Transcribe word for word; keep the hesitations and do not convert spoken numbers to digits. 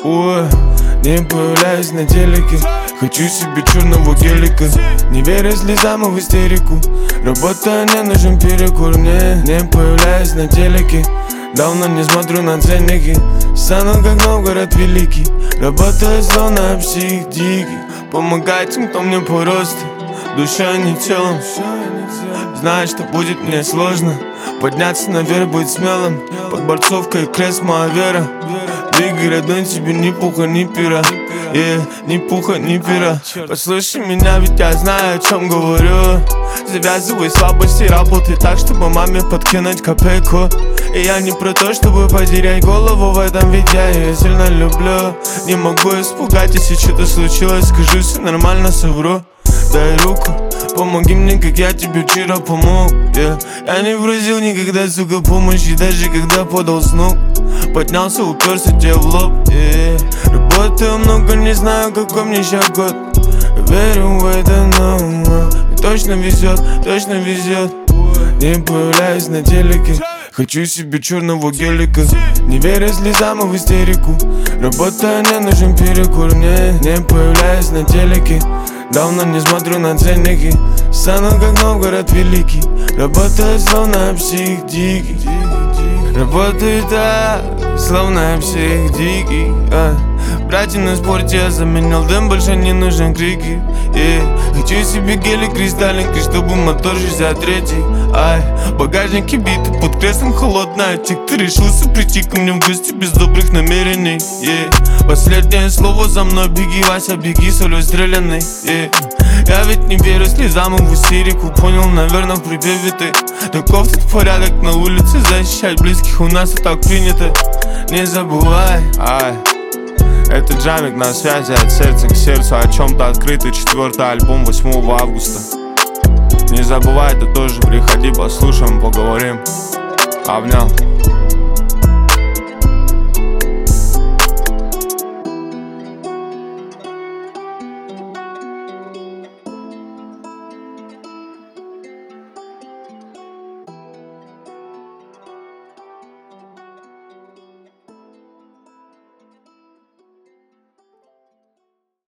Ой, не появляюсь на телеке. Хочу себе черного гелика. Не веря слезам и в истерику. Работа, не нужен перекур. Не, не появляюсь на телеке. Давно не смотрю на ценники. Стану как Новгород великий. Работаю словно псих дикий. Помогать тем, кто мне по росту. Душой, не телом. Знаю, что будет мне сложно. Подняться наверх, быть смелым. Под борцовкой крест, моя вера. Двигай, родной, тебе ни пуха, ни пера. Yeah, ни пуха, ни пера. Послушай меня, ведь я знаю, о чем говорю. Завязывай слабости, работай так, чтобы маме подкинуть копейку. И я не про то, чтобы потерять голову в этом, ведь я ее сильно люблю. Не могу испугать, если что-то случилось, скажу, все нормально, совру. Дай руку, помоги мне, как я тебе вчера помог, yeah. Я не просил никогда, сука, помощи, даже когда подал снук. Поднялся, уперся тебе в лоб, yeah. Работаю много, не знаю, какой мне ща год. Верю в это, но no. Точно везет, точно везет. Не появляюсь на телеке. Хочу себе черного гелика. Не веря слезам и в истерику. Работа, не нужен перекур. Не, не появляюсь на телеке. Давно не смотрю на ценники. Стану как Новгород великий. Работаю словно псих дикий. Работаю так, словно псих дикий, а. Братья, на спорте я заменил дым, больше не нужен крики, yeah. Хочу себе гелик кристаллинг, чтобы мотор шестьдесят третий. Ай, багажники биты, под креслом холодная тик. Ты решился прийти ко мне в гости без добрых намерений, yeah. Последнее слово за мной, беги, Вася, беги, соль стрелянный, yeah. Я ведь не верю слезам и в истерику. Понял, наверное, в припеве ты. Таков тут порядок на улице. Защищать близких у нас и так принято. Не забывай, ай. Это Джамик на связи от сердца к сердцу. О чем-то открытый, четвертый альбом восьмого августа. Не забывай, ты тоже приходи, послушаем, поговорим. Обнял.